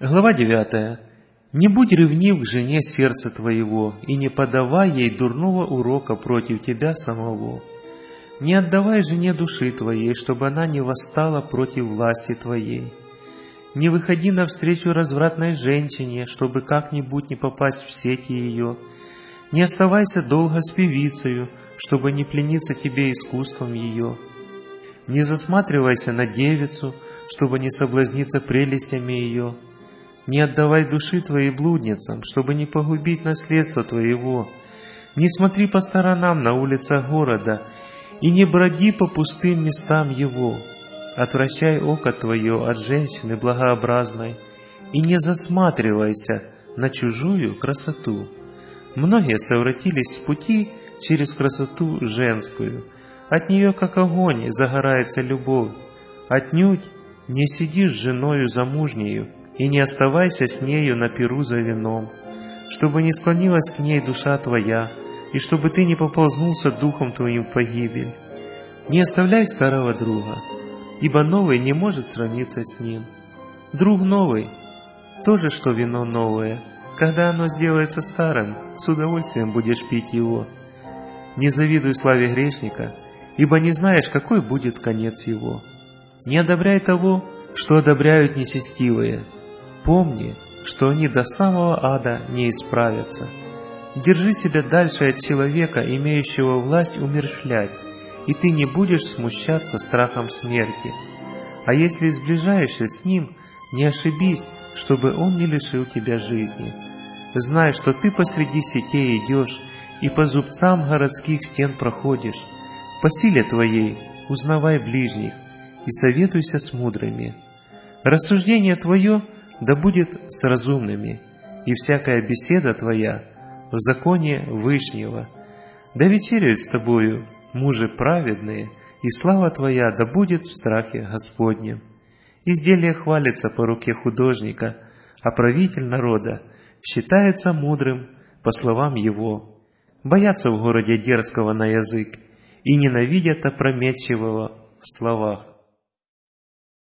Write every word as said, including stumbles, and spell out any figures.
Глава девятая. «Не будь ревнив к жене сердца твоего, и не подавай ей дурного урока против тебя самого. Не отдавай жене души твоей, чтобы она не восстала против власти твоей. Не выходи навстречу развратной женщине, чтобы как-нибудь не попасть в сети ее. Не оставайся долго с певицею, чтобы не плениться тебе искусством ее. Не засматривайся на девицу, чтобы не соблазниться прелестями ее. Не отдавай души твоей блудницам, чтобы не погубить наследство твоего. Не смотри по сторонам на улицах города, и не броди по пустым местам его. Отвращай око твое от женщины благообразной, и не засматривайся на чужую красоту. Многие совратились в пути через красоту женскую. От нее, как огонь, загорается любовь. Отнюдь не сиди с женою замужнею, и не оставайся с нею на пиру за вином, чтобы не склонилась к ней душа твоя, и чтобы ты не поползнулся духом твоим в погибель. Не оставляй старого друга, ибо новый не может сравниться с ним. Друг новый — то же, что вино новое. Когда оно сделается старым, с удовольствием будешь пить его. Не завидуй славе грешника, ибо не знаешь, какой будет конец его. Не одобряй того, что одобряют нечестивые. Помни, что они до самого ада не исправятся. Держи себя дальше от человека, имеющего власть умерщвлять, и ты не будешь смущаться страхом смерти. А если сближаешься с ним, не ошибись, чтобы он не лишил тебя жизни. Знай, что ты посреди сетей идешь, и по зубцам городских стен проходишь. По силе твоей узнавай ближних, и советуйся с мудрыми. Рассуждение твое да будет с разумными, и всякая беседа твоя в законе Вышнего. Да вечеряют с тобою мужи праведные, и слава твоя да будет в страхе Господнем. Изделие хвалится по руке художника, а правитель народа считается мудрым по словам его. Боятся в городе дерзкого на язык и ненавидят опрометчивого в словах.